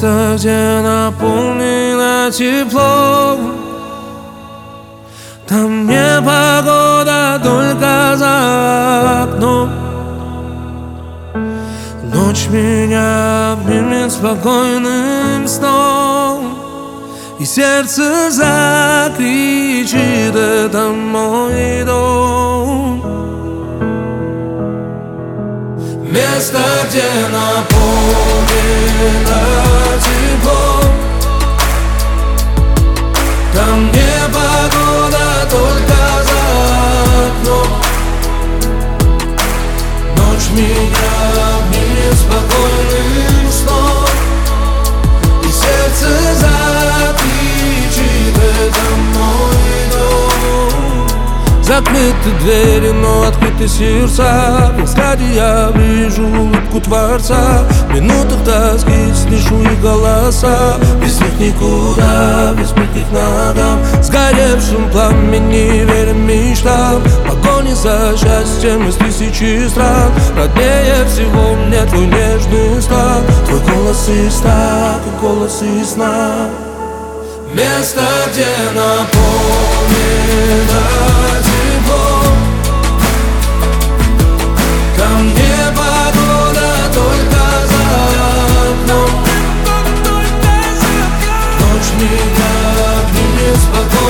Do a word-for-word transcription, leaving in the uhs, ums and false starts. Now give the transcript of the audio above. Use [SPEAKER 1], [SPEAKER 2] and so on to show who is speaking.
[SPEAKER 1] Место, где наполнено теплом. Там не погода, только за окном. Ночь меня обнимет спокойным сном, и сердце закричит: это мой дом. Место, где наполнено теплом. Там не погода, только за окном. Ночь меня обнимет спокойным сном, и сердце закричит: это мой дом. Закрыты двери, но открыты сердца. В взгляде я вижу улыбку Творца. В минутах тоски слышу их голоса. Без них никуда, без мягких ногам. Сгоревшим пламени верим мечтам. В погоне за счастьем из тысячи стран. Роднее всего мне твой нежный стан. Твой голос из сна, как голос из сна. Место, где наполнено теплом. Там не погода, только за окном. Ночь меня обнимет спокойно.